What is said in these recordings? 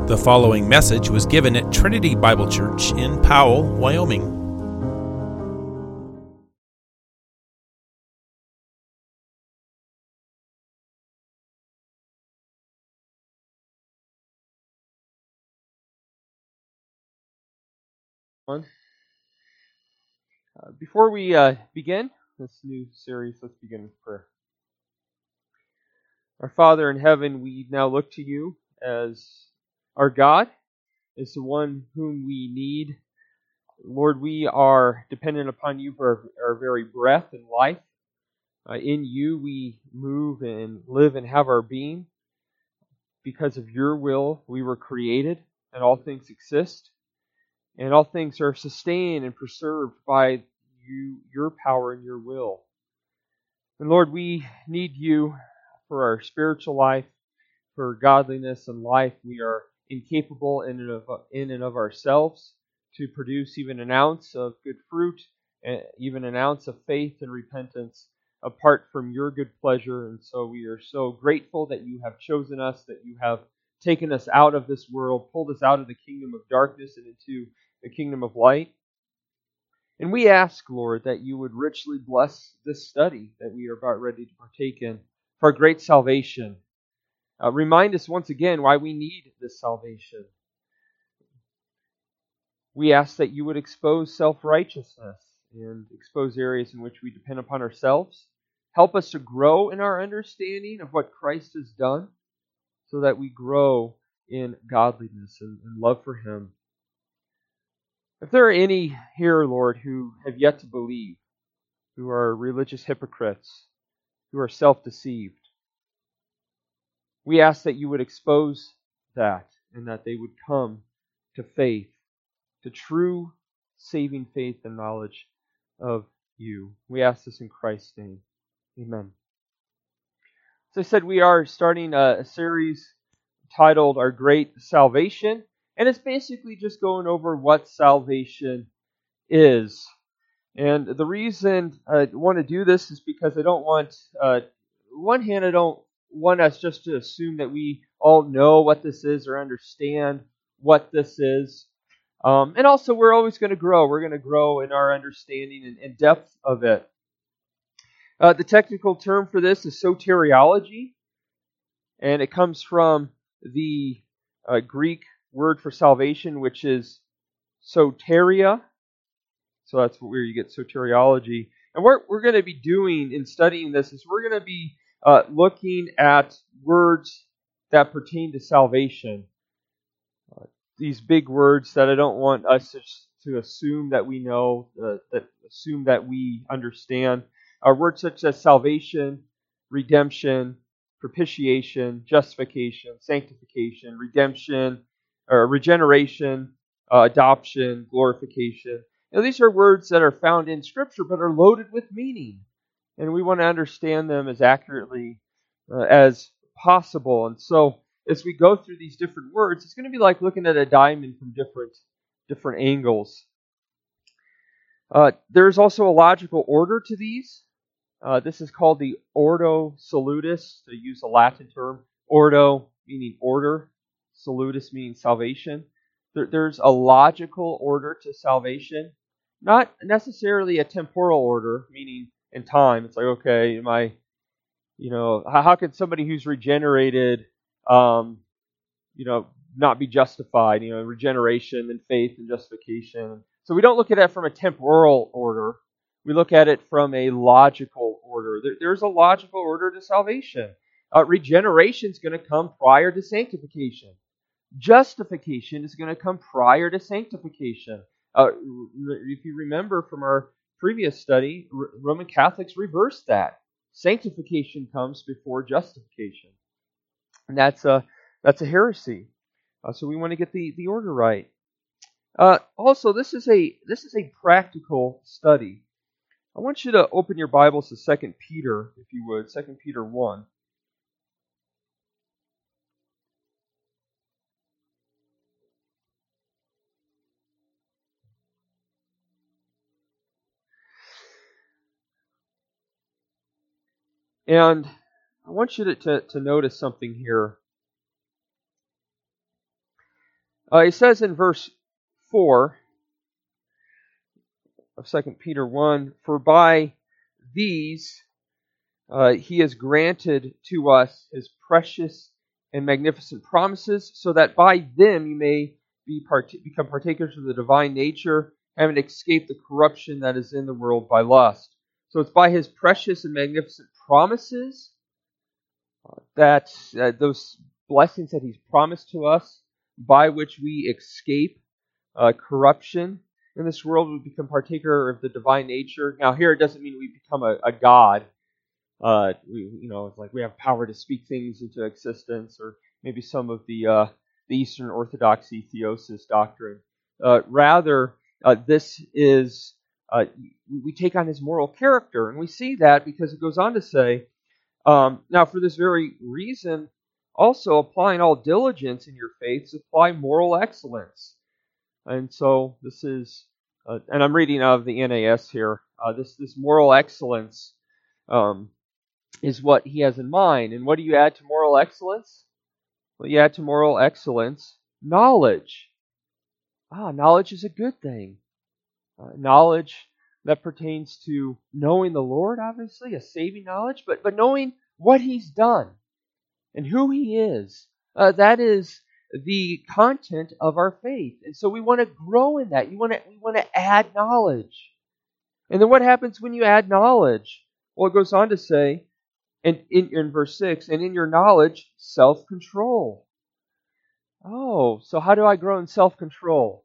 The following message was given at Trinity Bible Church in Powell, Wyoming. Before we begin this new series, let's begin with prayer. Our Father in heaven, we now look to you as our God, as the one whom we need. Lord, we are dependent upon you for our very breath and life. In you we move and live and have our being. Because of your will, we were created, and all things exist. And all things are sustained and preserved by you, your power and your will. And Lord, we need you for our spiritual life, for godliness and life. We are incapable in and of ourselves to produce even an ounce of good fruit, even an ounce of faith and repentance apart from your good pleasure. And so we are so grateful that you have chosen us, that you have taken us out of this world, pulled us out of the kingdom of darkness and into the kingdom of light. And we ask, Lord, that you would richly bless this study that we are about ready to partake in for our great salvation. Remind us once again why we need this salvation. We ask that you would expose self-righteousness and expose areas in which we depend upon ourselves. Help us to grow in our understanding of what Christ has done so that we grow in godliness and love for Him. If there are any here, Lord, who have yet to believe, who are religious hypocrites, who are self-deceived, we ask that you would expose that and that they would come to faith, to true saving faith and knowledge of you. We ask this in Christ's name. Amen. As I said, we are starting a series titled Our Great Salvation, and it's basically just going over what salvation is. And the reason I want to do this is because I don't want, on one hand, I don't want us just to assume that we all know what this is or understand what this is. And also, we're always going to grow. We're going to grow in our understanding and depth of it. The technical term for this is soteriology, and it comes from the Greek word for salvation, which is soteria. So that's where you get soteriology. And what we're going to be doing in studying this is we're going to be looking at words that pertain to salvation. These big words that I don't want us to assume that we know, assume that we understand. Words such as salvation, redemption, propitiation, justification, sanctification, redemption, regeneration, adoption, glorification. Now, these are words that are found in Scripture but are loaded with meaning. And we want to understand them as accurately as possible. And so, as we go through these different words, it's going to be like looking at a diamond from different angles. There's also a logical order to these. This is called the Ordo Salutis, to use a Latin term. Ordo meaning order, salutis meaning salvation. There's a logical order to salvation, not necessarily a temporal order, meaning in time. It's like, okay, how can somebody who's regenerated, not be justified? Regeneration and faith and justification. So we don't look at it from a temporal order. We look at it from a logical order. There's a logical order to salvation. Regeneration is going to come prior to sanctification. Justification is going to come prior to sanctification. If you remember from our previous study, Roman Catholics reverse that. Sanctification comes before justification, and that's a heresy. So we want to get the order right. Also, this is a practical study. I want you to open your Bibles to 2 Peter, if you would, 2 Peter 1. And I want you to notice something here. It says in verse 4 of 2 Peter 1, "For by these he has granted to us his precious and magnificent promises, so that by them you may become partakers of the divine nature, having escaped the corruption that is in the world by lust." So it's by his precious and magnificent promises that those blessings that he's promised to us, by which we escape corruption in this world, we become partaker of the divine nature. Now here it doesn't mean we become a god. It's like we have power to speak things into existence, or maybe some of the Eastern Orthodoxy theosis doctrine. Rather, this is we take on his moral character, and we see that because it goes on to say, now for this very reason, also applying all diligence in your faith, supply moral excellence. And so this is, and I'm reading out of the NAS here. This moral excellence is what he has in mind. And what do you add to moral excellence? Well, you add to moral excellence knowledge. Knowledge is a good thing. Knowledge that pertains to knowing the Lord, obviously, a saving knowledge, but knowing what he's done and who he is. That is the content of our faith. And so we want to grow in that. We want to add knowledge. And then what happens when you add knowledge? Well, it goes on to say, and in verse 6, "And in your knowledge, self-control." Oh, so how do I grow in self-control?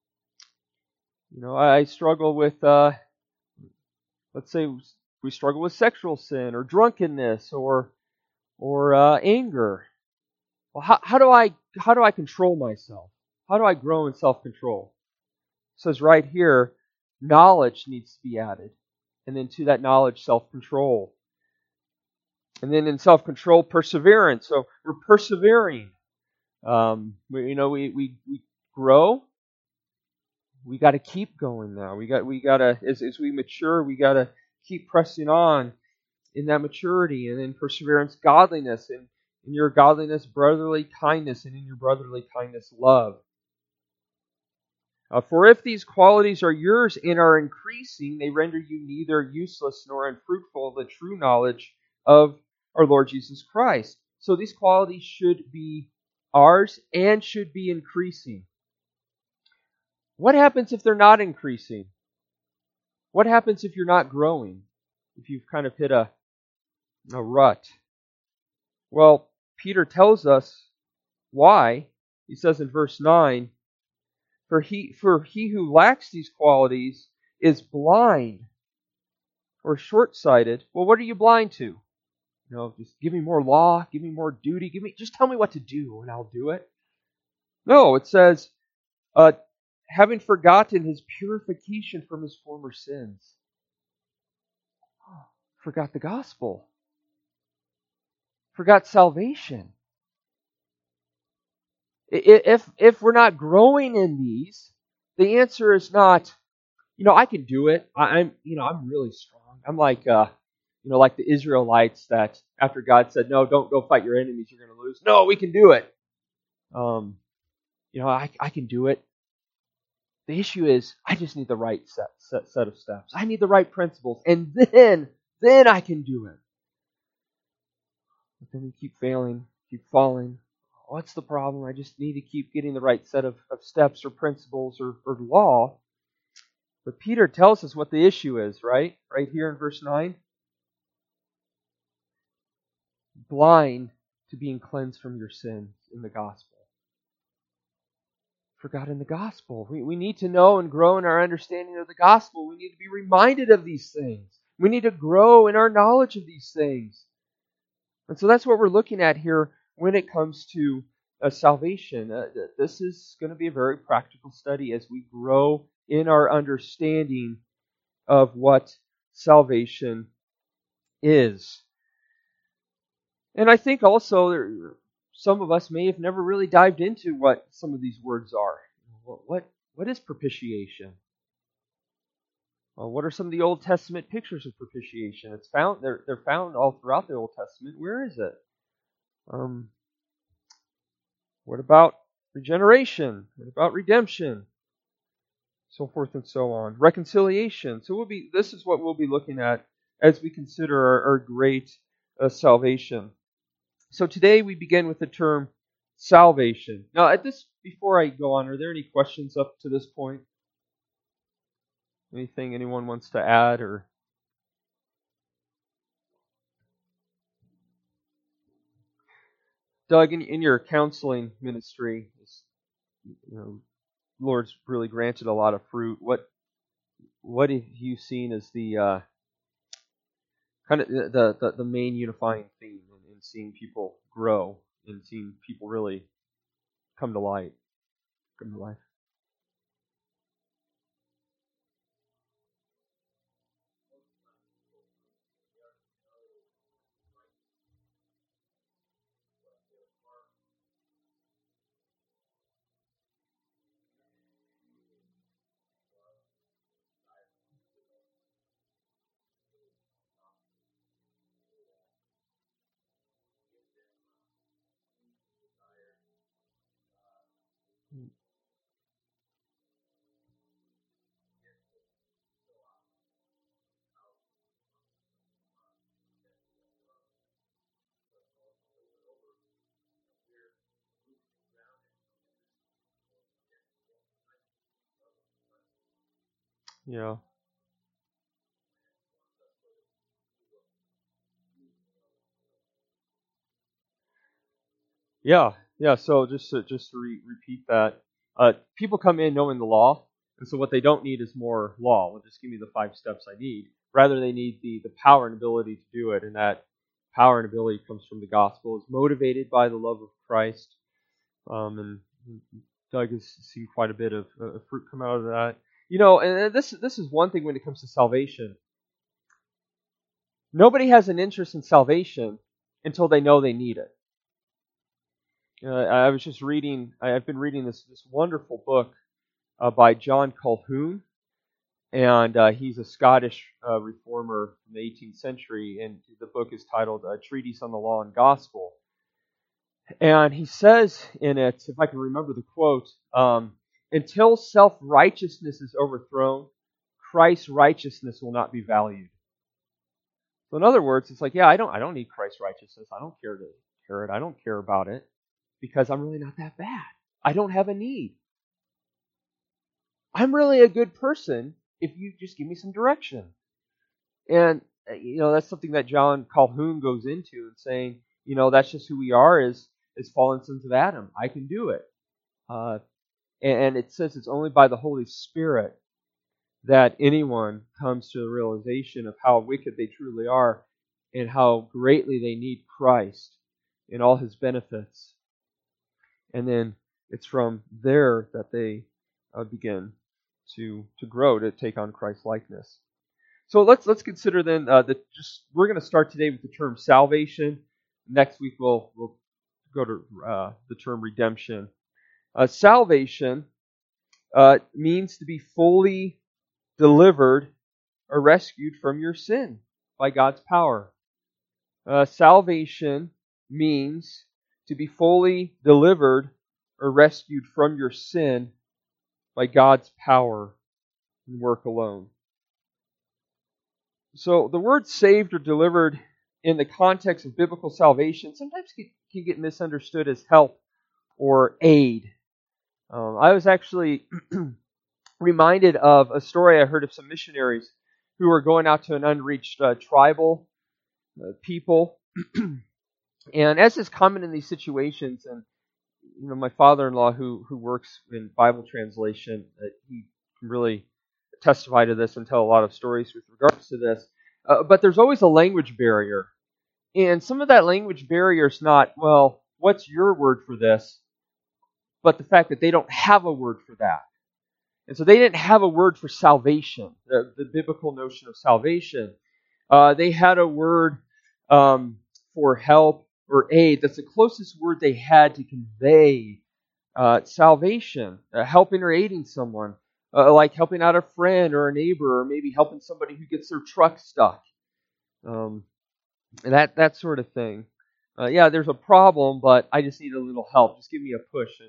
I struggle with, let's say we struggle with sexual sin or drunkenness or anger. Well, how do I control myself? How do I grow in self-control? It says right here, knowledge needs to be added. And then to that knowledge, self-control. And then in self-control, perseverance. So we're persevering. We grow. We got to keep going now. We got to as we mature, we got to keep pressing on in that maturity. And then perseverance, godliness, and in your godliness, brotherly kindness, and in your brotherly kindness, love. For if these qualities are yours and are increasing, they render you neither useless nor unfruitful of the true knowledge of our Lord Jesus Christ. So these qualities should be ours and should be increasing. What happens if they're not increasing? What happens if you're not growing? If you've kind of hit a rut? Well, Peter tells us why. He says in verse 9, For he who lacks these qualities is blind or short-sighted." Well, what are you blind to? Just give me more law, give me more duty, just tell me what to do and I'll do it. No, it says, having forgotten his purification from his former sins. Forgot the gospel. Forgot salvation. If we're not growing in these, the answer is not, I can do it. I'm really strong. I'm like the Israelites that after God said, "No, don't go fight your enemies, you're going to lose." No, we can do it. I can do it. The issue is, I just need the right set of steps. I need the right principles, and then I can do it. But then we keep failing, keep falling. What's the problem? I just need to keep getting the right set of steps or principles or law. But Peter tells us what the issue is, right? Right here in verse 9. Blind to being cleansed from your sins in the gospel. Forgotten the gospel. We need to know and grow in our understanding of the gospel. We need to be reminded of these things. We need to grow in our knowledge of these things. And so that's what we're looking at here when it comes to salvation. This is going to be a very practical study as we grow in our understanding of what salvation is. And I think also some of us may have never really dived into what some of these words are. What is propitiation? What are some of the Old Testament pictures of propitiation? They're found all throughout the Old Testament. Where is it? What about regeneration, and about redemption, so forth and so on. Reconciliation. So this is what we'll be looking at as we consider our great salvation. So today we begin with the term salvation. Now, before I go on, are there any questions up to this point? Anything anyone wants to add or? Doug, in your counseling ministry, Lord's really granted a lot of fruit. What have you seen as the kind of the main unifying theme in seeing people grow and seeing people really come to life? Yeah. Yeah. So just to repeat that, people come in knowing the law, and so what they don't need is more law. Well, just give me the 5 steps I need. Rather, they need the power and ability to do it, and that power and ability comes from the gospel. It's motivated by the love of Christ, and Doug has seen quite a bit of fruit come out of that. And this is one thing when it comes to salvation. Nobody has an interest in salvation until they know they need it. I've been reading this wonderful book by John Calhoun, and he's a Scottish reformer from the 18th century, and the book is titled A Treatise on the Law and Gospel. And he says in it, if I can remember the quote, until self-righteousness is overthrown, Christ's righteousness will not be valued. So in other words, it's like, I don't need Christ's righteousness. I don't care to hear it. I don't care about it because I'm really not that bad. I don't have a need. I'm really a good person if you just give me some direction. And, that's something that John Calhoun goes into and saying, that's just who we are as fallen sons of Adam. I can do it. And it says it's only by the Holy Spirit that anyone comes to the realization of how wicked they truly are and how greatly they need Christ and all His benefits. And then it's from there that they begin to grow, to take on Christ's likeness. So let's consider then we're going to start today with the term salvation. Next week we'll go to the term redemption. Salvation means to be fully delivered or rescued from your sin by God's power. Salvation means to be fully delivered or rescued from your sin by God's power and work alone. So the word saved or delivered in the context of biblical salvation sometimes can get misunderstood as help or aid. I was actually reminded of a story I heard of some missionaries who were going out to an unreached tribal people. And as is common in these situations, and my father-in-law who works in Bible translation, he can really testify to this and tell a lot of stories with regards to this. But there's always a language barrier. And some of that language barrier is not, well, what's your word for this? But the fact that they don't have a word for that. And so they didn't have a word for salvation, the biblical notion of salvation. They had a word for help or aid. That's the closest word they had to convey salvation, helping or aiding someone, like helping out a friend or a neighbor, or maybe helping somebody who gets their truck stuck, and that sort of thing. There's a problem, but I just need a little help. Just give me a push,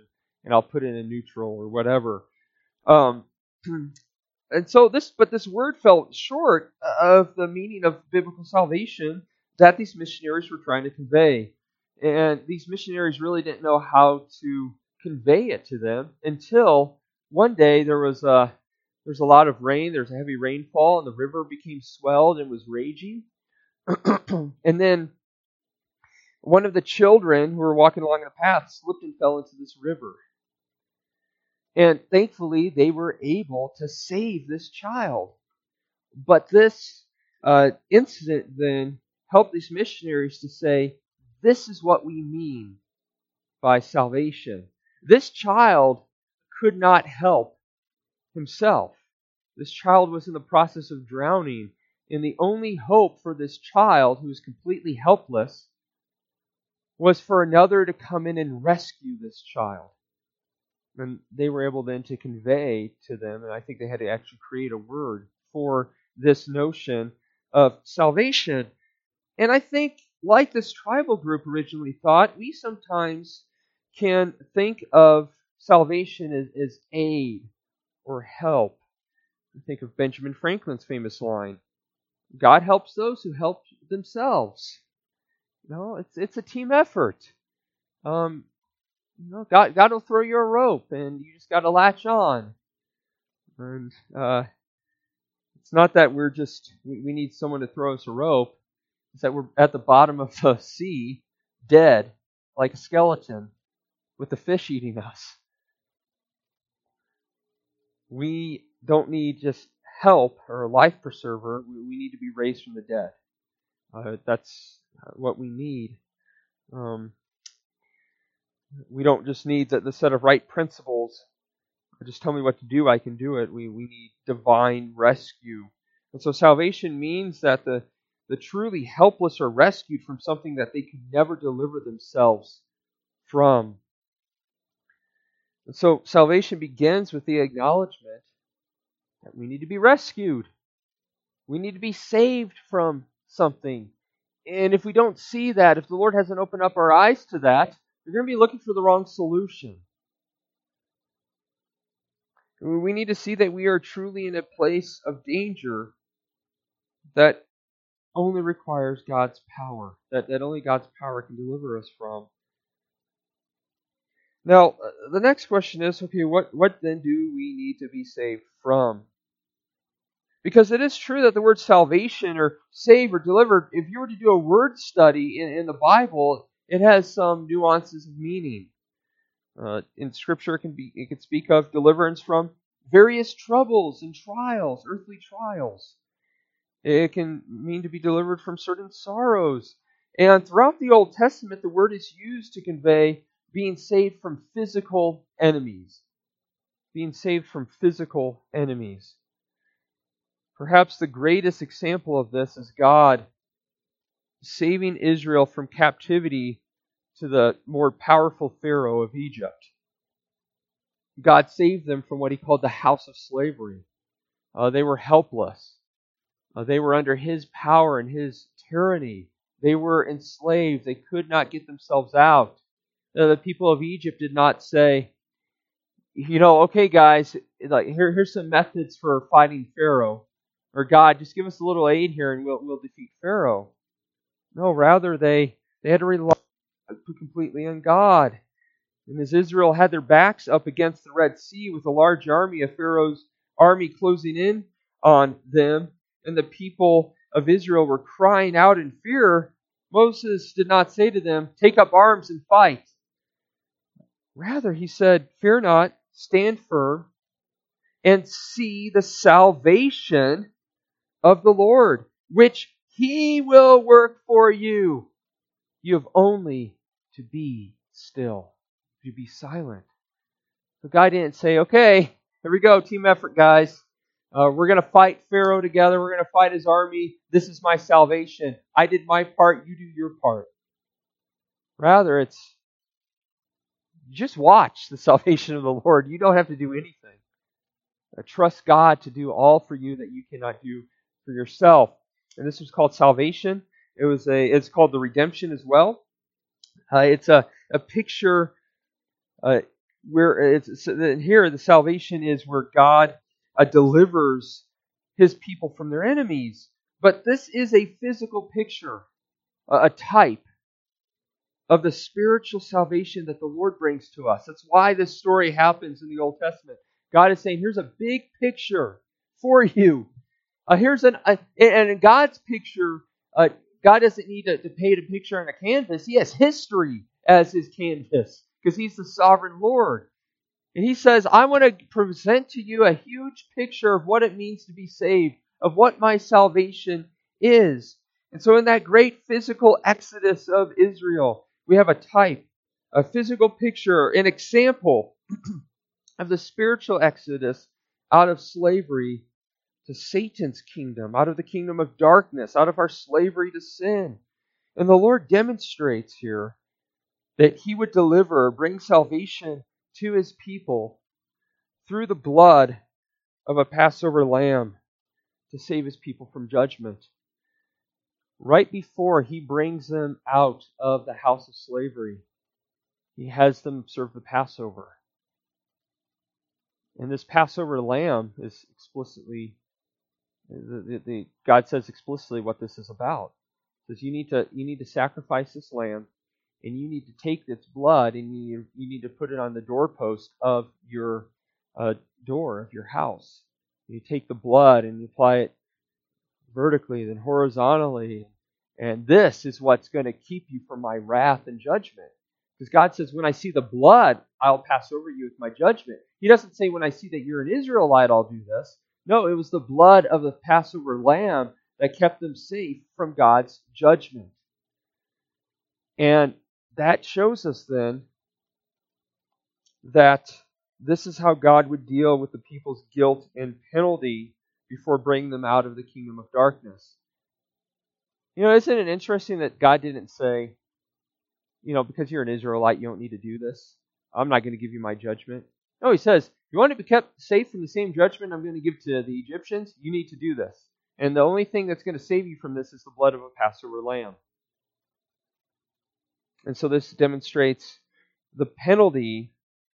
and I'll put it in neutral or whatever. Um, and so this word fell short of the meaning of biblical salvation that these missionaries were trying to convey. And these missionaries really didn't know how to convey it to them until one day there was a lot of rain. There was a heavy rainfall, and the river became swelled and was raging. And then one of the children who were walking along the path slipped and fell into this river. And thankfully, they were able to save this child. But this incident then helped these missionaries to say, this is what we mean by salvation. This child could not help himself. This child was in the process of drowning, and the only hope for this child, who was completely helpless, was for another to come in and rescue this child. And they were able then to convey to them, and I think they had to actually create a word for this notion of salvation. And I think, like this tribal group originally thought, we sometimes can think of salvation as aid or help. I think of Benjamin Franklin's famous line, God helps those who help themselves. It's a team effort. God will throw you a rope, and you just got to latch on. And it's not that we need someone to throw us a rope. It's that we're at the bottom of the sea, dead, like a skeleton, with the fish eating us. We don't need just help or a life preserver. We need to be raised from the dead. That's what we need. We don't just need the set of right principles. Just tell me what to do, I can do it. We need divine rescue. And so salvation means that the truly helpless are rescued from something that they could never deliver themselves from. And so salvation begins with the acknowledgement that we need to be rescued. We need to be saved from something. And if we don't see that, if the Lord hasn't opened up our eyes to that, we're going to be looking for the wrong solution. We need to see that we are truly in a place of danger that only requires God's power, that only God's power can deliver us from. Now, the next question is, okay, what then do we need to be saved from? Because it is true that the word salvation or save or deliver, if you were to do a word study in the Bible, it has some nuances of meaning. In Scripture, it can speak of deliverance from various troubles and trials, earthly trials. It can mean to be delivered from certain sorrows. And throughout the Old Testament, the word is used to convey being saved from physical enemies. Being saved from physical enemies. Perhaps the greatest example of this is God saving Israel from captivity to the more powerful Pharaoh of Egypt. God saved them from what he called the house of slavery. They were helpless. They were under his power and his tyranny. They were enslaved. They could not get themselves out. The people of Egypt did not say, okay guys, here's some methods for fighting Pharaoh. Or God, just give us a little aid here and we'll defeat Pharaoh. No, rather they had to rely completely on God. And as Israel had their backs up against the Red Sea with a large army of Pharaoh's army closing in on them, and the people of Israel were crying out in fear, Moses did not say to them, take up arms and fight. Rather, he said, fear not, stand firm, and see the salvation of the Lord, which he will work for you. You have only to be still, to be silent. The guy didn't say, okay, here we go, team effort, guys. We're going to fight Pharaoh together. We're going to fight his army. This is my salvation. I did my part. You do your part. Rather, it's just watch the salvation of the Lord. You don't have to do anything. Trust God to do all for you that you cannot do for yourself. And this was called salvation. It's called the redemption as well. It's a picture here the salvation is where God delivers His people from their enemies. But this is a physical picture, a type of the spiritual salvation that the Lord brings to us. That's why this story happens in the Old Testament. God is saying, here's a big picture for you. And in God's picture, God doesn't need to paint a picture on a canvas. He has history as His canvas because He's the sovereign Lord. And He says, I want to present to you a huge picture of what it means to be saved, of what my salvation is. And so in that great physical exodus of Israel, we have a type, a physical picture, an example of the spiritual exodus out of slavery to Satan's kingdom, out of the kingdom of darkness, out of our slavery to sin. And the Lord demonstrates here that He would deliver, bring salvation to His people through the blood of a Passover lamb to save His people from judgment. Right before He brings them out of the house of slavery, He has them serve the Passover. And this Passover lamb is explicitly, God says explicitly what this is about. It says you need to sacrifice this lamb, and you need to take its blood and you need to put it on the doorpost of your door of your house. You take the blood and you apply it vertically, then horizontally. And this is what's going to keep you from my wrath and judgment. Because God says, when I see the blood, I'll pass over you with my judgment. He doesn't say, when I see that you're an Israelite, I'll do this. No, it was the blood of the Passover lamb that kept them safe from God's judgment. And that shows us then that this is how God would deal with the people's guilt and penalty before bringing them out of the kingdom of darkness. Isn't it interesting that God didn't say, because you're an Israelite, you don't need to do this. I'm not going to give you my judgment. No, He says, you want to be kept safe from the same judgment I'm going to give to the Egyptians? You need to do this. And the only thing that's going to save you from this is the blood of a Passover lamb. And so this demonstrates the penalty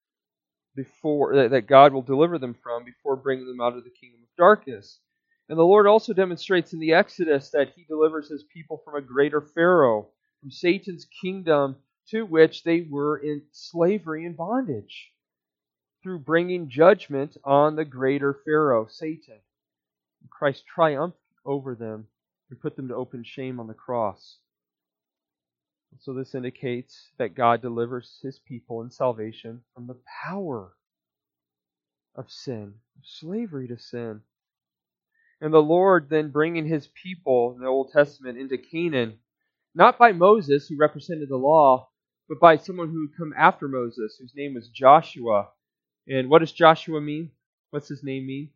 that God will deliver them from before bringing them out of the kingdom of darkness. And the Lord also demonstrates in the Exodus that He delivers His people from a greater Pharaoh, from Satan's kingdom to which they were in slavery and bondage, through bringing judgment on the greater Pharaoh, Satan. Christ triumphed over them and put them to open shame on the cross. So this indicates that God delivers His people in salvation from the power of sin, of slavery to sin. And the Lord then bringing His people in the Old Testament into Canaan, not by Moses, who represented the law, but by someone who would come after Moses, whose name was Joshua. And what does Joshua mean? What's his name mean?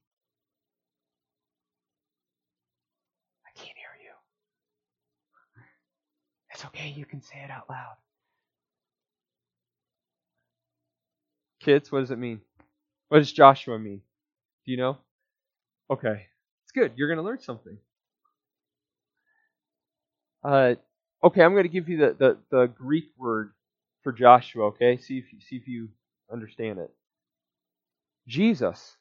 I can't hear you. It's okay, you can say it out loud. Kids, what does it mean? What does Joshua mean? Do you know? Okay, it's good. You're going to learn something. Okay, I'm going to give you the Greek word for Joshua. Okay, see if you understand it. Jesus.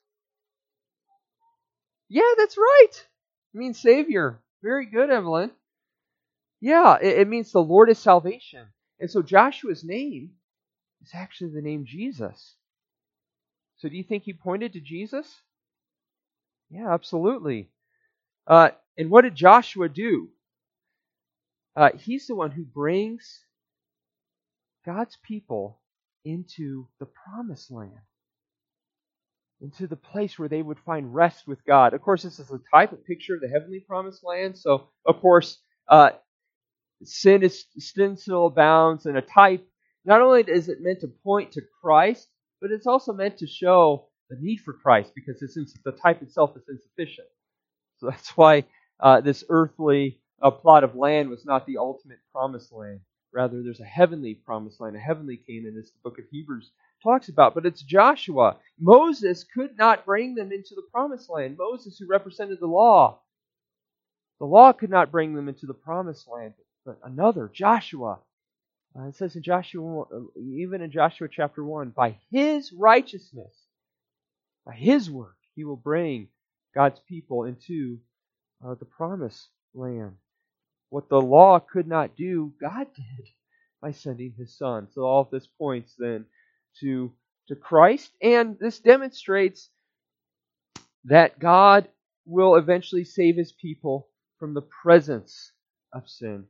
Yeah, that's right. It means Savior. Very good, Evelyn. Yeah, it means the Lord is salvation. And so Joshua's name is actually the name Jesus. So do you think he pointed to Jesus? Yeah, absolutely. And what did Joshua do? He's the one who brings God's people into the promised land, into the place where they would find rest with God. Of course, this is a type of picture of the heavenly promised land. So, of course, sin still abounds, and a type, not only is it meant to point to Christ, but it's also meant to show the need for Christ, because the type itself is insufficient. So that's why this earthly plot of land was not the ultimate promised land. Rather, there's a heavenly promised land, a heavenly Canaan, as the book of Hebrews talks about. But it's Joshua. Moses could not bring them into the promised land. Moses, who represented the law could not bring them into the promised land. But another, Joshua, It says in Joshua, even in Joshua chapter 1, by His righteousness, by His work, He will bring God's people into the promised land. What the law could not do, God did by sending His Son. So all of this points then to Christ, and this demonstrates that God will eventually save His people from the presence of sin,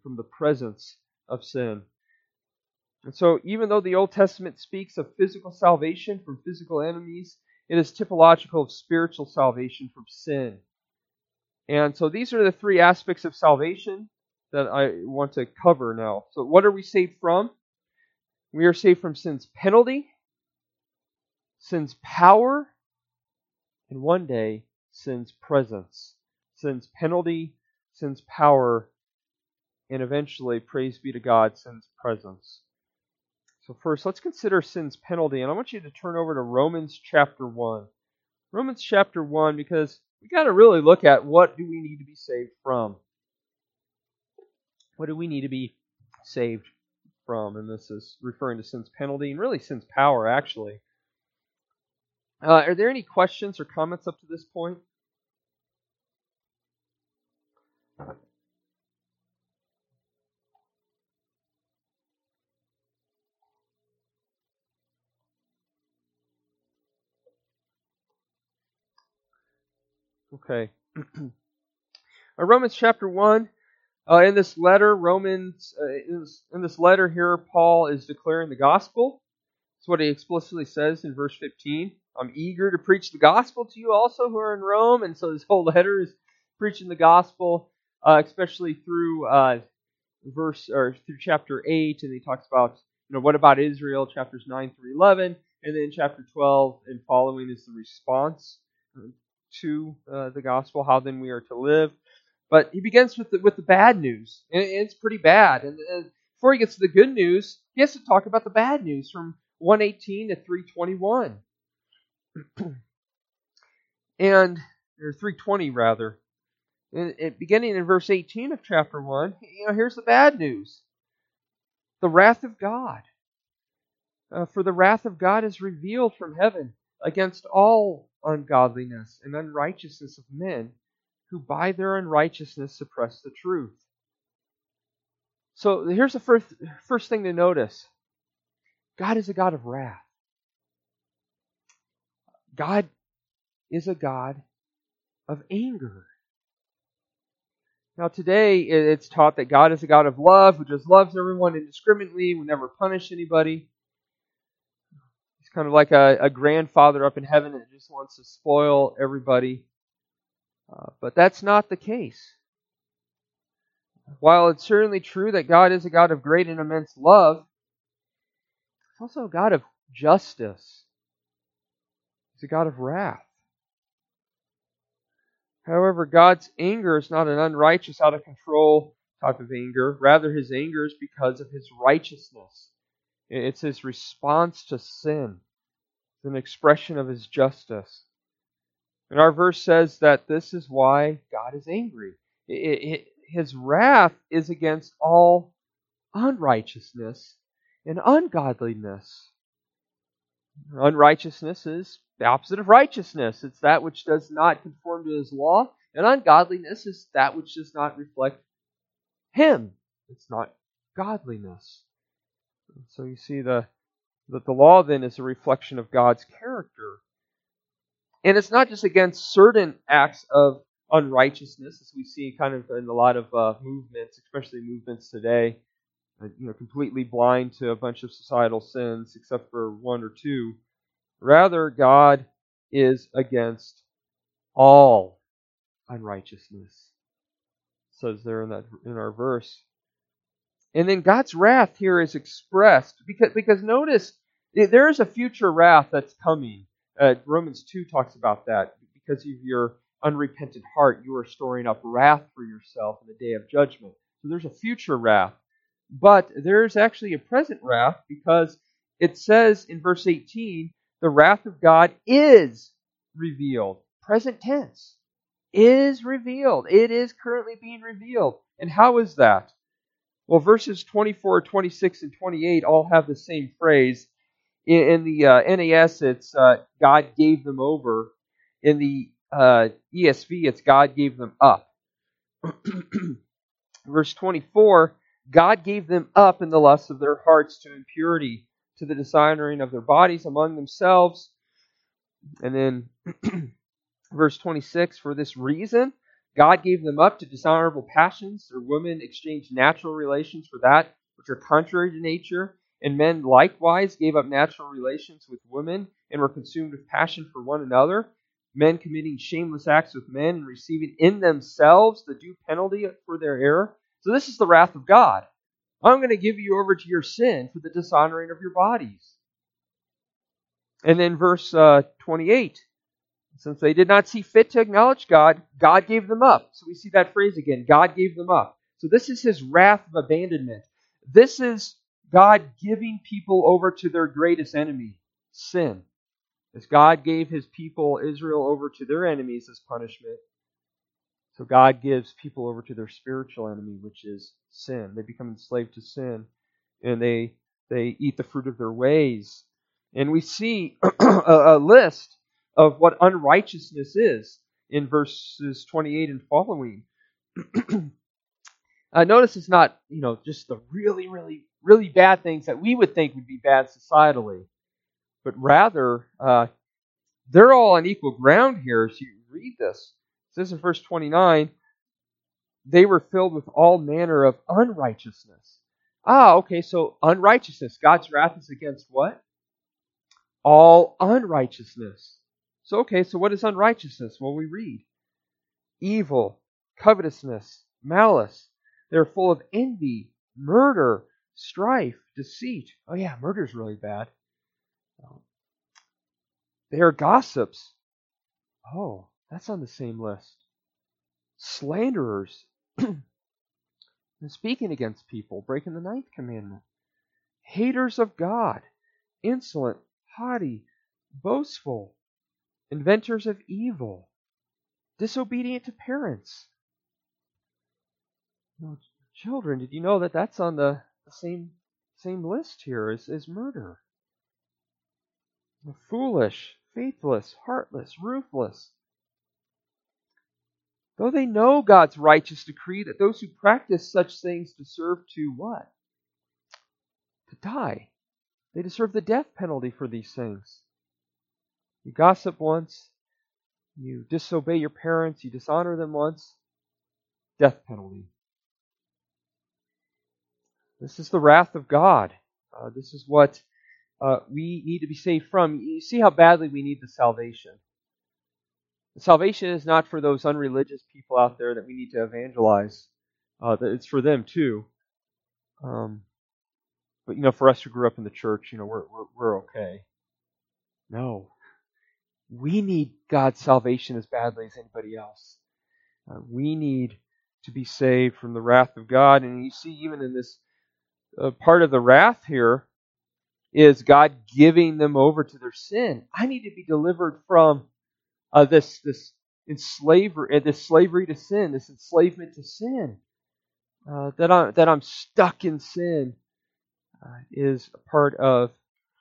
And so even though the Old Testament speaks of physical salvation from physical enemies, it is typological of spiritual salvation from sin. And so these are the three aspects of salvation that I want to cover now. So what are we saved from? We are saved from sin's penalty, sin's power, and one day, sin's presence. Sin's penalty, sin's power, and eventually, praise be to God, sin's presence. So first, let's consider sin's penalty, and I want you to turn over to Romans chapter 1. Romans chapter 1, because we got to really look at what do we need to be saved from. What do we need to be saved from? And this is referring to sin's penalty, and really sin's power, actually. Are there any questions or comments up to this point? Okay. Romans chapter 1. In this letter, in this letter here, Paul is declaring the gospel. That's what he explicitly says in verse 15. I'm eager to preach the gospel to you also who are in Rome. And so this whole letter is preaching the gospel, especially through through chapter 8, and he talks about, what about Israel, chapters 9 through 11, and then chapter 12 and following is the response to the gospel, how then we are to live. But he begins with the bad news, and it's pretty bad. And before he gets to the good news, he has to talk about the bad news from 1:18 to 3:21, or 3:20 rather. Beginning in verse 18 of chapter 1, here's the bad news. The wrath of God. For the wrath of God is revealed from heaven against all ungodliness and unrighteousness of men, who by their unrighteousness suppress the truth. So here's the first thing to notice. God is a God of wrath. God is a God of anger. Now today it's taught that God is a God of love, who just loves everyone indiscriminately, will never punish anybody. He's kind of like a grandfather up in heaven that just wants to spoil everybody. But that's not the case. While it's certainly true that God is a God of great and immense love, He's also a God of justice. He's a God of wrath. However, God's anger is not an unrighteous, out of control type of anger. Rather, His anger is because of His righteousness. It's His response to sin. It's an expression of His justice. And our verse says that this is why God is angry. His wrath is against all unrighteousness and ungodliness. Unrighteousness is the opposite of righteousness. It's that which does not conform to His law. And ungodliness is that which does not reflect Him. It's not godliness. So you see that the law then is a reflection of God's character. And it's not just against certain acts of unrighteousness, as we see kind of in a lot of movements, especially movements today, completely blind to a bunch of societal sins, except for one or two. Rather, God is against all unrighteousness. It says there in our verse. And then God's wrath here is expressed because notice there is a future wrath that's coming. Romans 2 talks about that. Because of your unrepentant heart, you are storing up wrath for yourself in the day of judgment. So there's a future wrath. But there's actually a present wrath, because it says in verse 18, the wrath of God is revealed. Present tense. Is revealed. It is currently being revealed. And how is that? Well, verses 24, 26, and 28 all have the same phrase. In the NAS, it's God gave them over. In the ESV, it's God gave them up. Verse 24, God gave them up in the lusts of their hearts to impurity, to the dishonoring of their bodies among themselves. And then verse 26, for this reason, God gave them up to dishonorable passions. Their women exchanged natural relations for that which are contrary to nature. And men likewise gave up natural relations with women and were consumed with passion for one another. Men committing shameless acts with men and receiving in themselves the due penalty for their error. So this is the wrath of God. I'm going to give you over to your sin for the dishonoring of your bodies. And then verse 28. Since they did not see fit to acknowledge God, God gave them up. So we see that phrase again. God gave them up. So this is His wrath of abandonment. This is God giving people over to their greatest enemy, sin. As God gave His people, Israel, over to their enemies as punishment, so God gives people over to their spiritual enemy, which is sin. They become enslaved to sin, and they eat the fruit of their ways. And we see a list of what unrighteousness is in verses 28 and following. Notice it's not, just the really, really, really bad things that we would think would be bad societally, but rather they're all on equal ground here as you read this. It says in verse 29, they were filled with all manner of unrighteousness. Okay, so unrighteousness. God's wrath is against what? All unrighteousness. So what is unrighteousness? Well, we read. Evil, covetousness, malice. They're full of envy, murder, strife, deceit. Oh yeah, murder's really bad. They are gossips. Oh, that's on the same list. Slanderers. And speaking against people, breaking the 9th commandment. Haters of God, insolent, haughty, boastful, inventors of evil, disobedient to parents. Children, did you know that that's on the same list here as murder? Foolish, faithless, heartless, ruthless. Though they know God's righteous decree that those who practice such things deserve to what? To die. They deserve the death penalty for these things. You gossip once, you disobey your parents, you dishonor them once, death penalty. This is the wrath of God. This is what we need to be saved from. You see how badly we need the salvation. The salvation is not for those unreligious people out there that we need to evangelize. It's for them too. But for us who grew up in the church, we're okay. No, we need God's salvation as badly as anybody else. We need to be saved from the wrath of God, and you see, even in this part of the wrath here, is God giving them over to their sin. I need to be delivered from this slavery to sin, this enslavement to sin. That I'm stuck in sin is a part of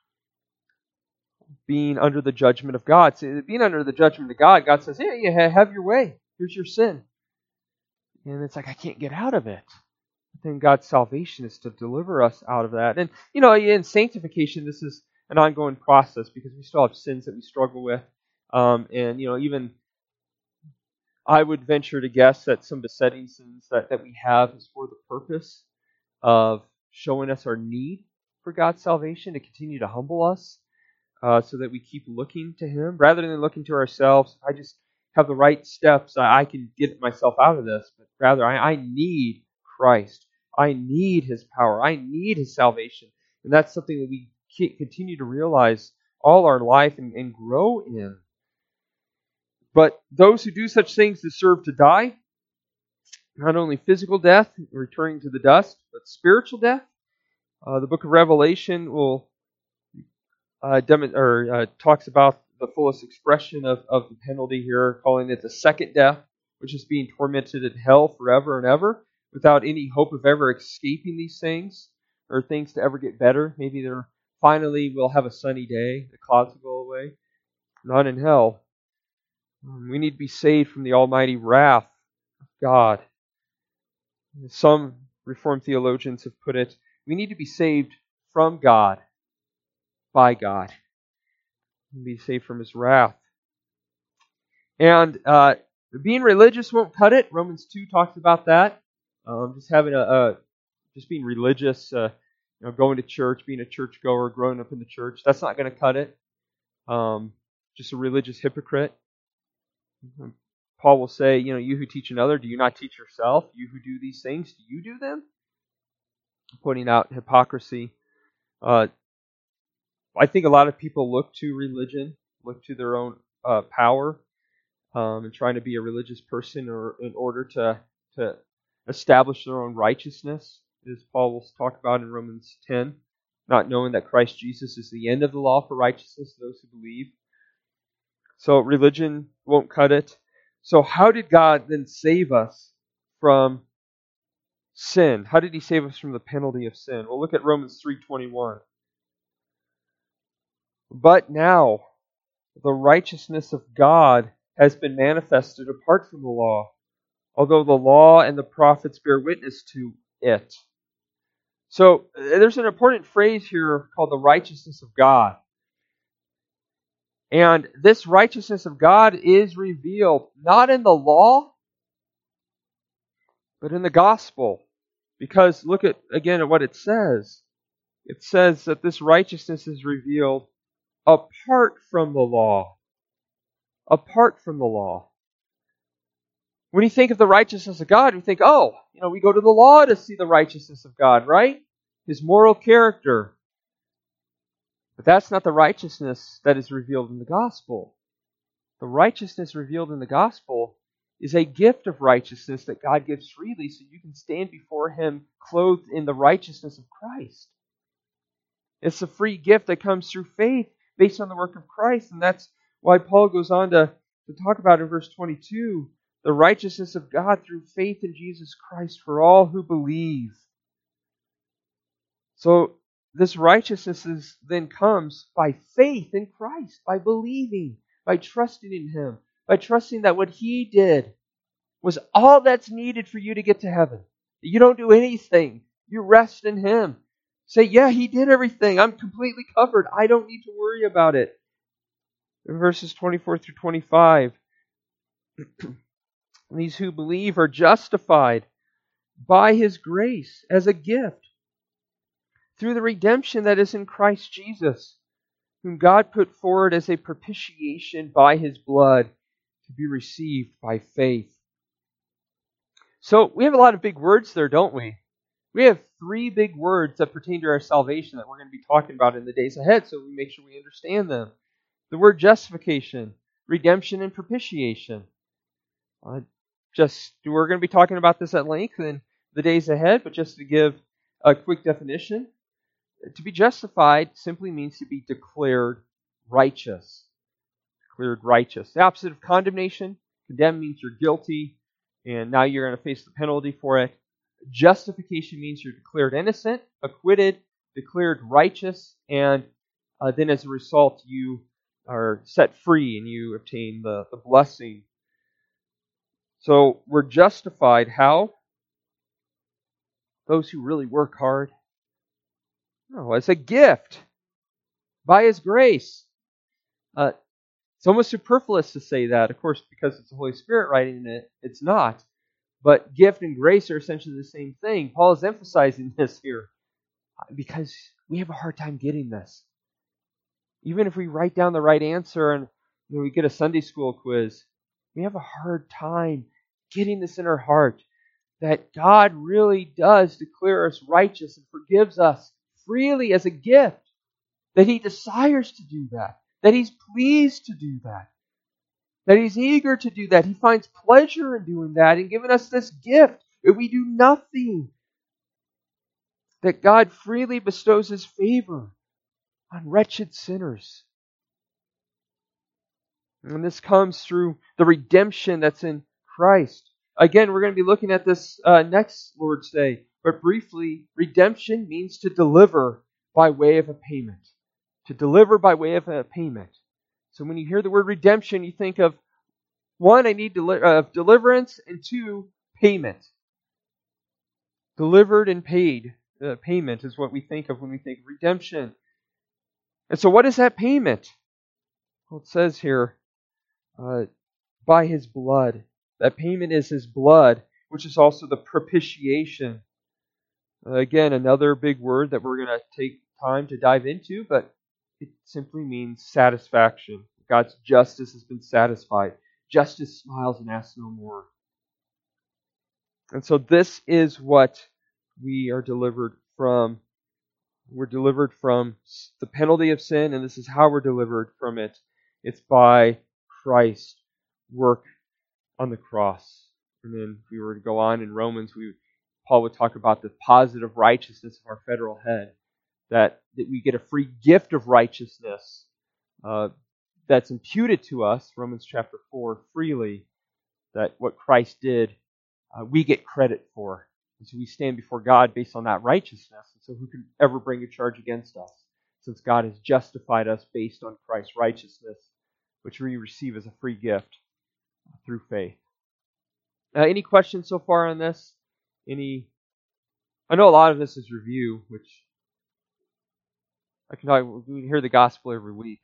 being under the judgment of God. So being under the judgment of God, God says, "Hey, have your way. Here's your sin," and it's like I can't get out of it. But then God's salvation is to deliver us out of that. And in sanctification, this is an ongoing process because we still have sins that we struggle with. And even I would venture to guess that some besetting sins that we have is for the purpose of showing us our need for God's salvation, to continue to humble us so that we keep looking to Him rather than looking to ourselves. I just have the right steps. I can get myself out of this, but rather I need Christ. I need His power. I need His salvation. And that's something that we continue to realize all our life and grow in. But those who do such things deserve to die. Not only physical death, returning to the dust, but spiritual death. The book of Revelation will talks about the fullest expression of the penalty here, calling it the second death, which is being tormented in hell forever and ever. without any hope of ever escaping these things or things to ever get better. Maybe finally we'll have a sunny day, the clouds will go away. Not in hell. We need to be saved from the almighty wrath of God. Some Reformed theologians have put it, we need to be saved from God, by God. Be saved from His wrath. And being religious won't cut it. Romans 2 talks about that. Just having just being religious, going to church, being a churchgoer, growing up in the church, that's not going to cut it. Just a religious hypocrite. Paul will say, you who teach another, do you not teach yourself? You who do these things, do you do them? Pointing out hypocrisy. I think a lot of people look to religion, look to their own power, and trying to be a religious person or in order to establish their own righteousness, as Paul will talk about in Romans 10, not knowing that Christ Jesus is the end of the law for righteousness to those who believe. So religion won't cut it. So how did God then save us from sin? How did He save us from the penalty of sin? Well, look at Romans 3:21. But now the righteousness of God has been manifested apart from the law, although the law and the prophets bear witness to it. So there's an important phrase here called the righteousness of God. And this righteousness of God is revealed not in the law, but in the gospel. Because look again at what it says. It says that this righteousness is revealed apart from the law. Apart from the law. When you think of the righteousness of God, we think, we go to the law to see the righteousness of God, right? His moral character. But that's not the righteousness that is revealed in the gospel. The righteousness revealed in the gospel is a gift of righteousness that God gives freely so you can stand before Him clothed in the righteousness of Christ. It's a free gift that comes through faith based on the work of Christ. And that's why Paul goes on to talk about in verse 22, the righteousness of God through faith in Jesus Christ for all who believe. So this righteousness then comes by faith in Christ, by believing, by trusting in Him, by trusting that what He did was all that's needed for you to get to heaven. You don't do anything. You rest in Him. Say, yeah, He did everything. I'm completely covered. I don't need to worry about it. In verses 24 through 25, these who believe are justified by His grace as a gift through the redemption that is in Christ Jesus, whom God put forward as a propitiation by His blood to be received by faith. So we have a lot of big words there, don't we? We have 3 big words that pertain to our salvation that we're going to be talking about in the days ahead, so we make sure we understand them. The word justification, redemption, and propitiation. We're going to be talking about this at length in the days ahead, but just to give a quick definition, to be justified simply means to be declared righteous. Declared righteous. The opposite of condemnation. Condemn means you're guilty, and now you're going to face the penalty for it. Justification means you're declared innocent, acquitted, declared righteous, and then as a result you are set free and you obtain the blessing. So we're justified. How? Those who really work hard. No, as a gift by His grace. It's almost superfluous to say that, of course, because it's the Holy Spirit writing it. It's not. But gift and grace are essentially the same thing. Paul is emphasizing this here because we have a hard time getting this. Even if we write down the right answer and we get a Sunday school quiz, we have a hard time getting this in our heart that God really does declare us righteous and forgives us freely as a gift, that He desires to do that He's pleased to do that He's eager to do that. He finds pleasure in doing that and giving us this gift that we do nothing, that God freely bestows His favor on wretched sinners. And this comes through the redemption that's in Christ. Again, we're going to be looking at this next Lord's Day. But briefly, redemption means to deliver by way of a payment. To deliver by way of a payment. So when you hear the word redemption, you think of, one, I need deliverance, and two, payment. Delivered and paid. Payment is what we think of when we think of redemption. And so what is that payment? Well, it says here, by His blood. That payment is His blood, which is also the propitiation. Again, another big word that we're going to take time to dive into, but it simply means satisfaction. God's justice has been satisfied. Justice smiles and asks no more. And so this is what we are delivered from. We're delivered from the penalty of sin, and this is how we're delivered from it. It's by Christ's work on the cross. And then if we were to go on in Romans, Paul would talk about the positive righteousness of our federal head, that we get a free gift of righteousness that's imputed to us, Romans chapter 4, freely, that what Christ did, we get credit for. And so we stand before God based on that righteousness. And so who can ever bring a charge against us? Since God has justified us based on Christ's righteousness, which we receive as a free gift through faith. Any questions so far on this? I know a lot of this is review, which I can talk. We hear the gospel every week.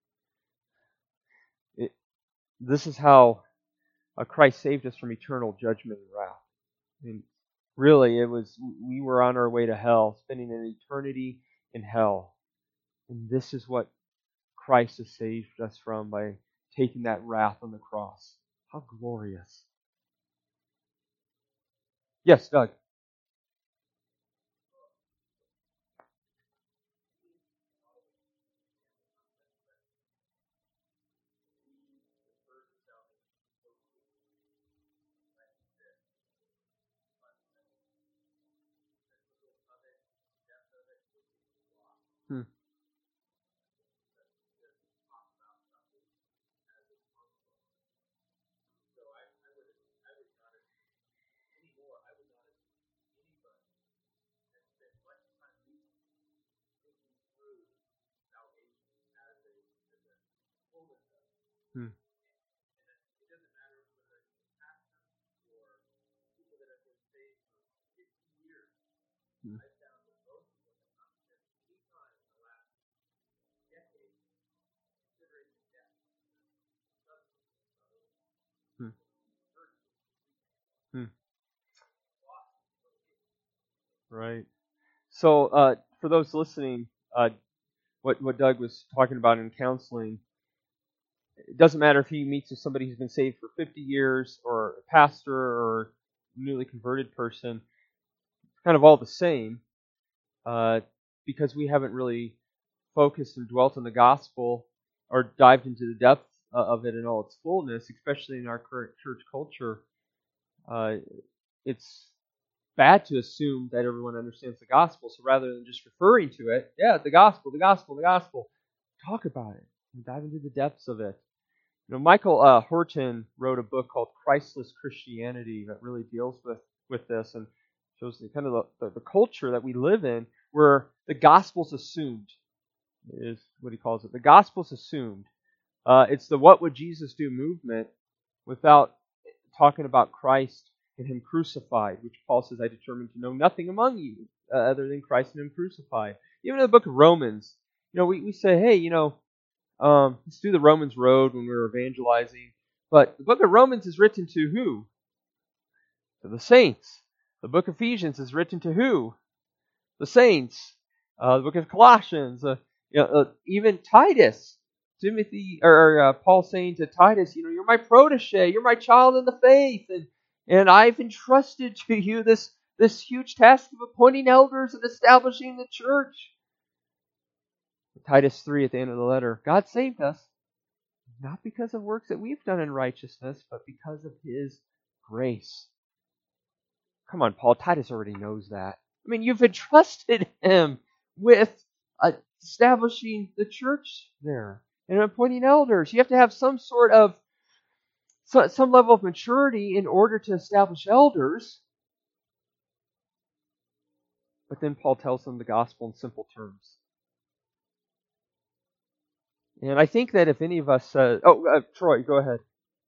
This is how Christ saved us from eternal judgment and wrath. And really, we were on our way to hell, spending an eternity in hell. And this is what Christ has saved us from by taking that wrath on the cross. How glorious. Yes, Doug. Hmm. Hmm. Hmm. Hmm. Hmm. Right. So, for those listening, what Doug was talking about in counseling, it doesn't matter if he meets with somebody who's been saved for 50 years, or a pastor, or a newly converted person. It's kind of all the same, because we haven't really focused and dwelt on the gospel or dived into the depth of it in all its fullness, especially in our current church culture. It's bad to assume that everyone understands the gospel. So rather than just referring to it, the gospel, talk about it and dive into the depths of it. Michael Horton wrote a book called Christless Christianity that really deals with this and shows the kind of the culture that we live in, where the gospel's assumed, is what he calls it. The gospel's assumed. It's the what would Jesus do movement without talking about Christ and Him crucified, which Paul says, I determined to know nothing among you other than Christ and Him crucified. Even in the book of Romans, we say, hey, let's do the Romans road when we're evangelizing. But the book of Romans is written to who? To the saints. The book of Ephesians is written to who? The saints. The book of Colossians, even Titus, Timothy, or Paul saying to Titus, you're my protege, you're my child in the faith, and I've entrusted to you this huge task of appointing elders and establishing the church. Titus 3 at the end of the letter, God saved us, not because of works that we've done in righteousness, but because of His grace. Come on, Paul, Titus already knows that. I mean, you've entrusted him with establishing the church there and appointing elders. You have to have some sort of some level of maturity in order to establish elders. But then Paul tells them the gospel in simple terms. And I think that if any of us... Troy, go ahead.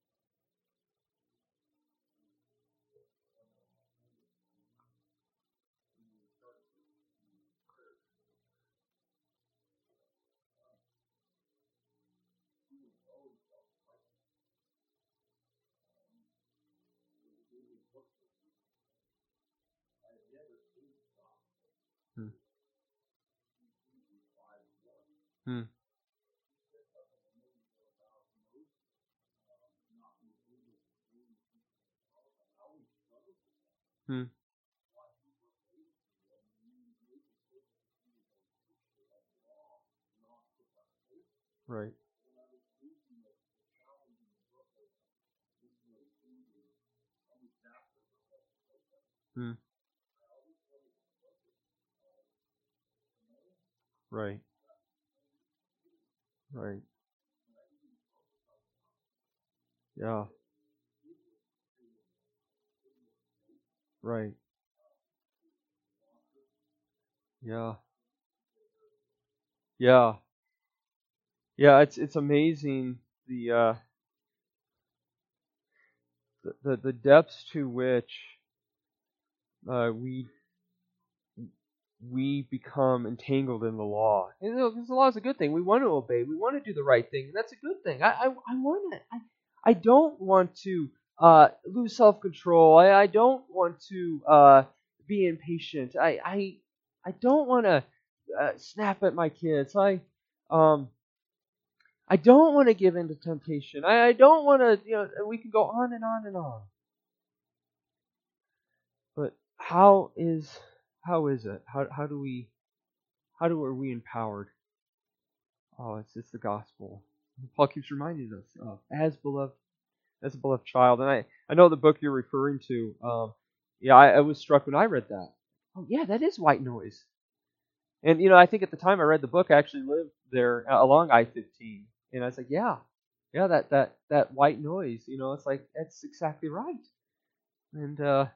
Hmm. Hmm. Hmm. Right. Hmm. Right. Right. Yeah. Right. Yeah. Yeah. Yeah. It's amazing the depths to which we become entangled in the law. And because the law is a good thing. We want to obey. We want to do the right thing. And that's a good thing. I want it. I don't want to lose self-control. I don't want to be impatient. I don't want to snap at my kids. I don't want to give in to temptation. I don't want to, we can go on and on and on. But how is it? How are we empowered? Oh, it's the gospel. Paul keeps reminding us of as a beloved child. And I know the book you're referring to. I was struck when I read that. Oh yeah, that is white noise. And I think at the time I read the book, I actually lived there along I-15, and I was like, yeah, that white noise. It's like that's exactly right. And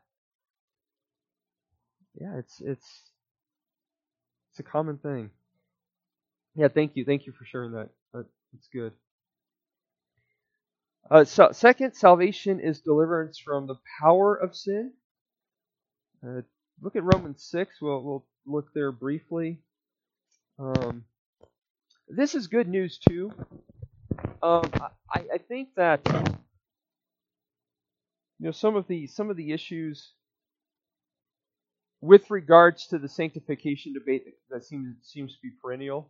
it's a common thing. Yeah, thank you for sharing that. That's good. So second, salvation is deliverance from the power of sin. Look at Romans 6. We'll look there briefly. This is good news too. I think that some of the issues with regards to the sanctification debate that seems to be perennial.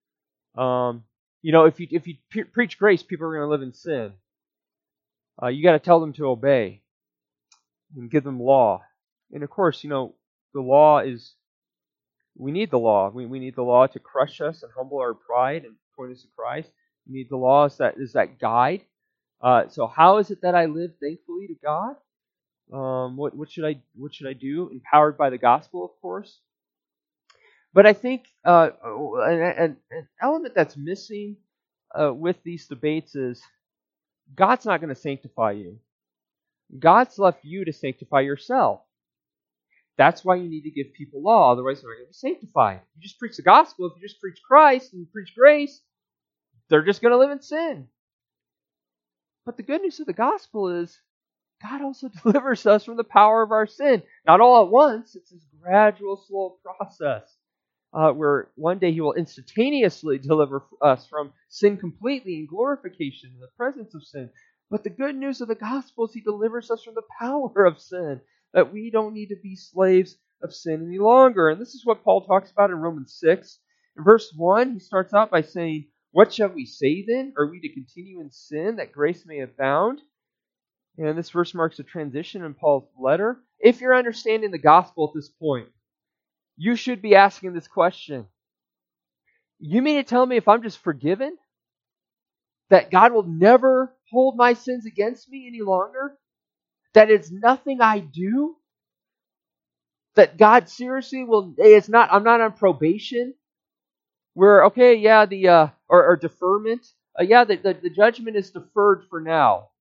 If you preach grace, people are going to live in sin. You got to tell them to obey and give them law. And of course, the law is. We need the law. We need the law to crush us and humble our pride and point us to Christ. We need the law as that guide. So how is it that I live thankfully to God? What should I do? Empowered by the gospel, of course. But I think an element that's missing with these debates is God's not going to sanctify you. God's left you to sanctify yourself. That's why you need to give people law, otherwise they're not going to be sanctified. You just preach the gospel. If you just preach Christ and preach grace, they're just going to live in sin. But the good news of the gospel is God also delivers us from the power of our sin. Not all at once. It's this gradual, slow process where one day He will instantaneously deliver us from sin completely in glorification in the presence of sin. But the good news of the gospel is He delivers us from the power of sin, that we don't need to be slaves of sin any longer. And this is what Paul talks about in Romans 6. In verse 1, he starts out by saying, "What shall we say then? Are we to continue in sin that grace may abound?" And this verse marks a transition in Paul's letter. If you're understanding the gospel at this point, you should be asking this question. You mean to tell me if I'm just forgiven, that God will never hold my sins against me any longer? That it's nothing I do? That God seriously I'm not on probation? Where, okay, yeah, or deferment. The judgment is deferred for now.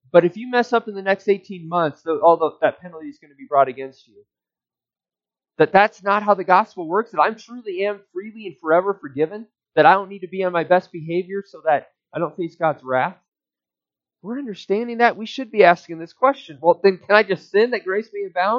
But if you mess up in the next 18 months, that penalty is going to be brought against you. That's not how the gospel works, that I truly am freely and forever forgiven, that I don't need to be on my best behavior so that I don't face God's wrath. If we're understanding that, we should be asking this question. Well, then can I just sin that grace may abound?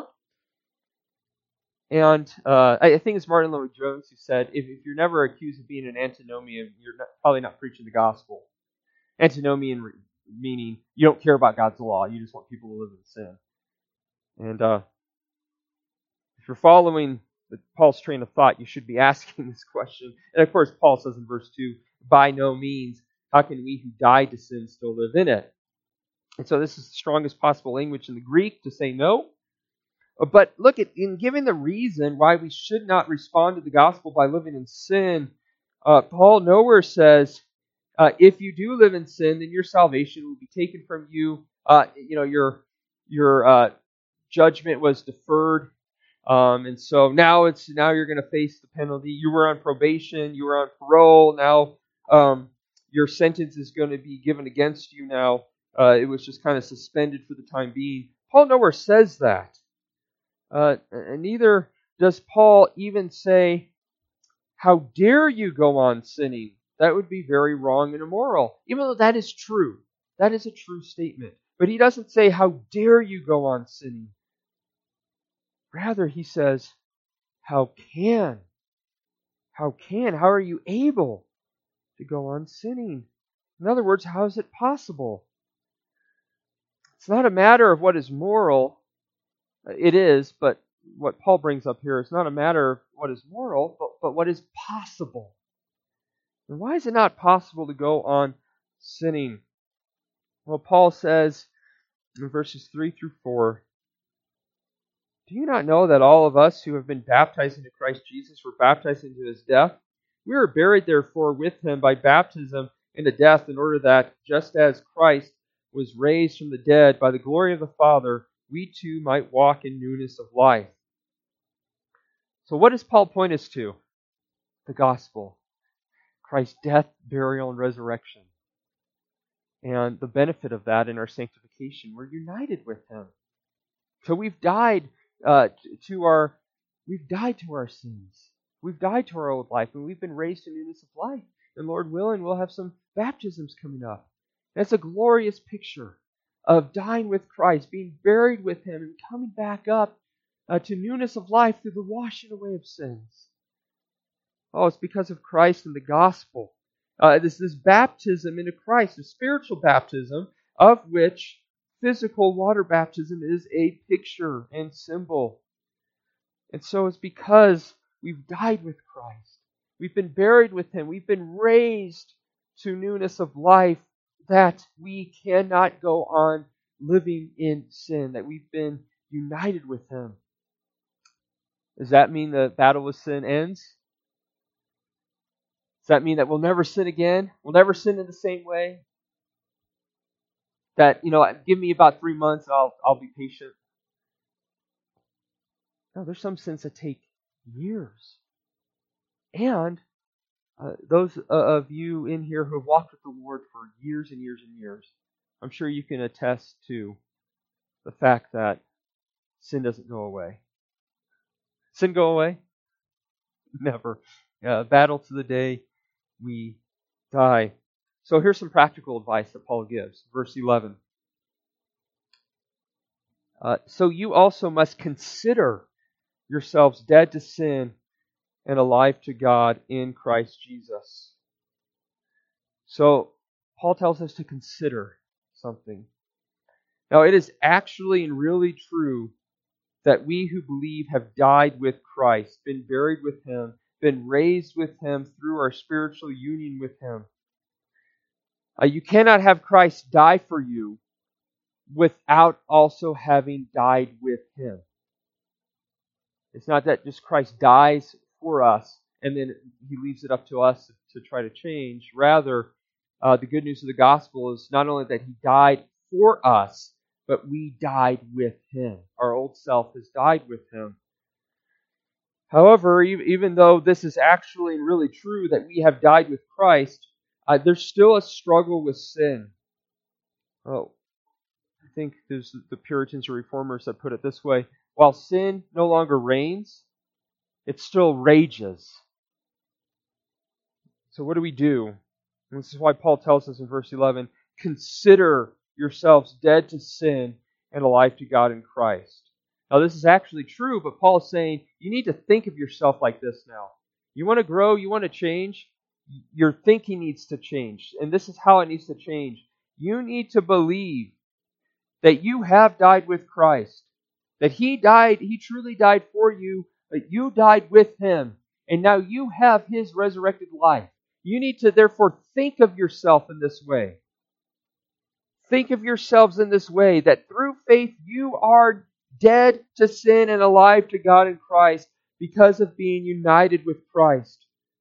And I think it's Martin Lloyd-Jones who said, if you're never accused of being an antinomian, you're probably not preaching the gospel. Antinomian meaning you don't care about God's law, you just want people to live in sin. And if you're following Paul's train of thought, you should be asking this question. And of course, Paul says in verse 2, by no means, how can we who died to sin still live in it? And so this is the strongest possible language in the Greek to say no. But look, in giving the reason why we should not respond to the gospel by living in sin, Paul nowhere says, if you do live in sin, then your salvation will be taken from you. Your judgment was deferred. And so now you're going to face the penalty. You were on probation, you were on parole. Now your sentence is going to be given against you now. It was just kind of suspended for the time being. Paul nowhere says that. And neither does Paul even say, how dare you go on sinning? That would be very wrong and immoral. Even though that is true. That is a true statement. But he doesn't say, how dare you go on sinning? Rather, he says, how are you able to go on sinning? In other words, how is it possible? It's not a matter of what is moral. It is, but what Paul brings up here is not a matter of what is moral, but what is possible. And why is it not possible to go on sinning? Well, Paul says in verses 3 through 4, do you not know that all of us who have been baptized into Christ Jesus were baptized into His death? We were buried, therefore, with Him by baptism into death, in order that, just as Christ was raised from the dead by the glory of the Father, we too might walk in newness of life. So what does Paul point us to? The gospel. Christ's death, burial, and resurrection. And the benefit of that in our sanctification. We're united with Him. So we've died to our sins. We've died to our old life, and we've been raised to newness of life. And Lord willing, we'll have some baptisms coming up. That's a glorious picture of dying with Christ, being buried with Him, and coming back up to newness of life through the washing away of sins. Oh, it's because of Christ and the gospel. This baptism into Christ, a spiritual baptism, of which physical water baptism is a picture and symbol. And so it's because we've died with Christ. We've been buried with Him. We've been raised to newness of life, that we cannot go on living in sin, that we've been united with Him. Does that mean the battle with sin ends? Does that mean that we'll never sin again? We'll never sin in the same way? That, give me about 3 months and I'll be patient. No, there's some sins that take years. And those of you in here who have walked with the Lord for years and years and years, I'm sure you can attest to the fact that sin doesn't go away. Sin go away? Never. Battle to the day we die. So here's some practical advice that Paul gives. Verse 11. So you also must consider yourselves dead to sin and alive to God in Christ Jesus. So Paul tells us to consider something. Now it is actually and really true that we who believe have died with Christ, been buried with Him, been raised with Him through our spiritual union with Him. You cannot have Christ die for you without also having died with Him. It's not that just Christ dies for us and then He leaves it up to us to try to change. Rather, the good news of the gospel is not only that He died for us, but we died with Him. Our old self has died with Him. However, even though this is actually really true that we have died with Christ, there's still a struggle with sin. think there's the Puritans or Reformers that put it this way: while sin no longer reigns, it still rages. So what do we do? And this is why Paul tells us in verse 11, consider yourselves dead to sin and alive to God in Christ. Now this is actually true, but Paul is saying you need to think of yourself like this now. You want to grow, you want to change, your thinking needs to change. And this is how it needs to change. You need to believe that you have died with Christ. That He died, He truly died for you, but you died with Him. And now you have His resurrected life. You need to therefore think of yourself in this way. Think of yourselves in this way, that through faith you are dead to sin and alive to God in Christ because of being united with Christ.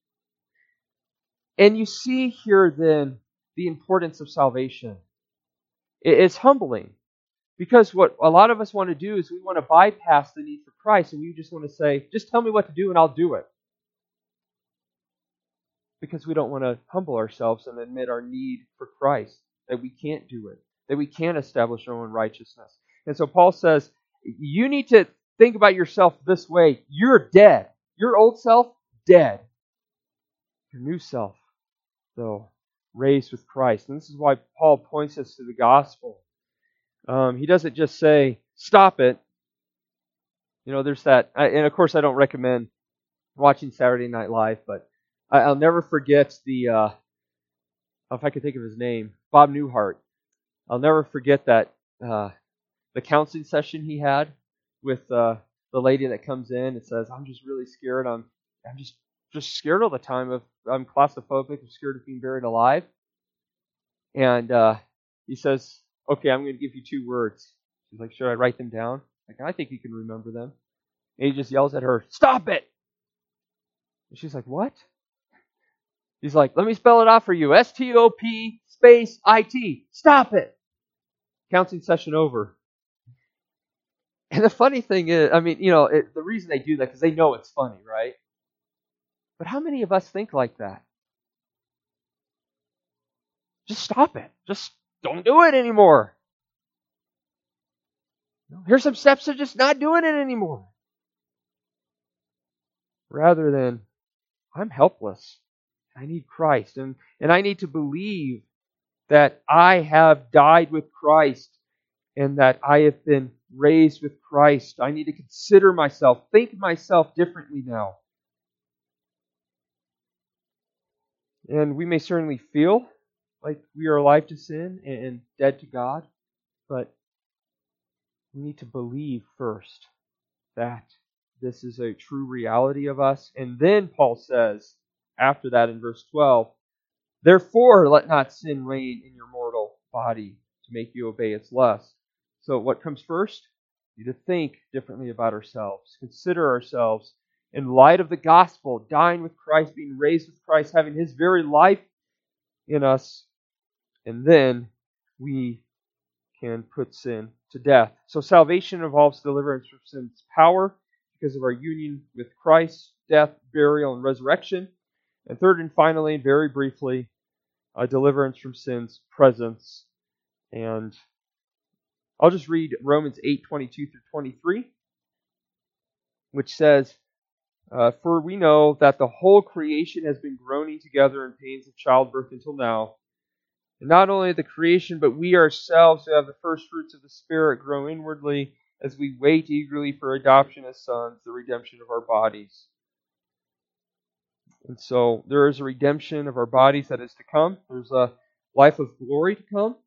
And you see here then the importance of salvation. It's humbling, because what a lot of us want to do is we want to bypass the need for Christ, and we just want to say, just tell me what to do and I'll do it. Because we don't want to humble ourselves and admit our need for Christ, that we can't do it, that we can't establish our own righteousness. And so Paul says, you need to think about yourself this way. You're dead. Your old self, dead. Your new self, though, raised with Christ. And this is why Paul points us to the gospel. He doesn't just say, stop it. You know, there's that, and of course I don't recommend watching Saturday Night Live, but I'll never forget if I could think of his name, Bob Newhart. I'll never forget that the counseling session he had with the lady that comes in and says, I'm just really scared. I'm just scared all the time. I'm claustrophobic. I'm scared of being buried alive. And he says, okay, I'm going to give you 2 words. She's like, should I write them down? Like, I think you can remember them. And he just yells at her, stop it! And she's like, what? He's like, let me spell it out for you. S-T-O-P space I-T. Stop it! Counseling session over. And the funny thing is, I mean, you know, the reason they do that because they know it's funny, right? But how many of us think like that? Just stop it. Just don't do it anymore. Here's some steps to just not doing it anymore. Rather than, I'm helpless. I need Christ. And I need to believe that I have died with Christ and that I have been raised with Christ. I need to consider myself, think myself differently now. And we may certainly feel like we are alive to sin and dead to God, but we need to believe first that this is a true reality of us. And then Paul says, after that in verse 12, therefore let not sin reign in your mortal body to make you obey its lusts. So what comes first? We need to think differently about ourselves, consider ourselves in light of the gospel, dying with Christ, being raised with Christ, having His very life in us, and then we can put sin to death. So salvation involves deliverance from sin's power because of our union with Christ, death, burial, and resurrection. And third and finally, very briefly, deliverance from sin's presence. And I'll just read Romans 8:22 through 23, which says, for we know that the whole creation has been groaning together in pains of childbirth until now. And not only the creation, but we ourselves who have the first fruits of the Spirit grow inwardly as we wait eagerly for adoption as sons, the redemption of our bodies. And so there is a redemption of our bodies that is to come. There's a life of glory to come.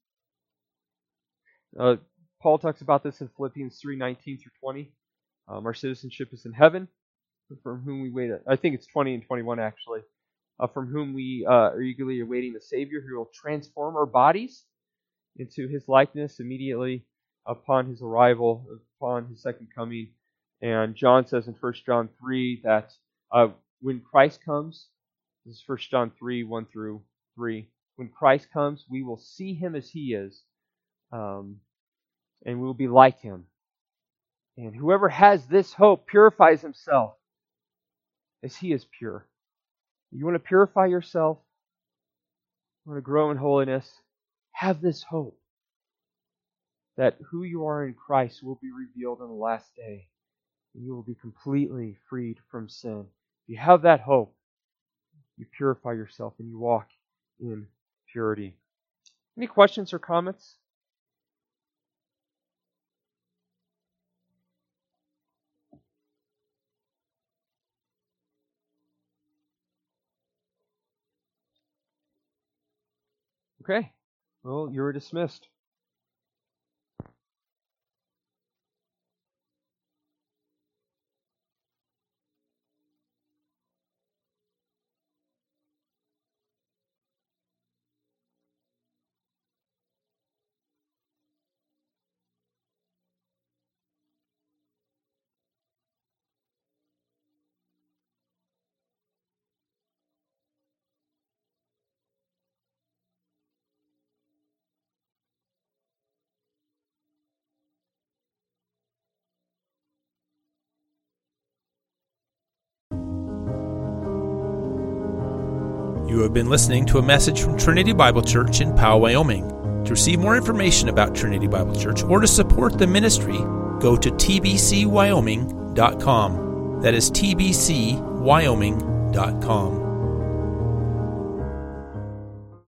Paul talks about this in Philippians 3:19 through 20. Our citizenship is in heaven, from whom we wait. I think it's 20 and 21 actually. From whom we are eagerly awaiting the Savior who will transform our bodies into His likeness immediately upon His arrival, upon His second coming. And John says in 1 John 3 that when Christ comes, this is 1 John 3, 1 through 3, when Christ comes, we will see Him as He is, and we will be like Him. And whoever has this hope purifies himself as He is pure. You want to purify yourself? You want to grow in holiness? Have this hope that who you are in Christ will be revealed on the last day. And you will be completely freed from sin. If you have that hope, you purify yourself and you walk in purity. Any questions or comments? Okay. Well, you're dismissed. You have been listening to a message from Trinity Bible Church in Powell, Wyoming. To receive more information about Trinity Bible Church or to support the ministry, go to tbcwyoming.com. That is tbcwyoming.com.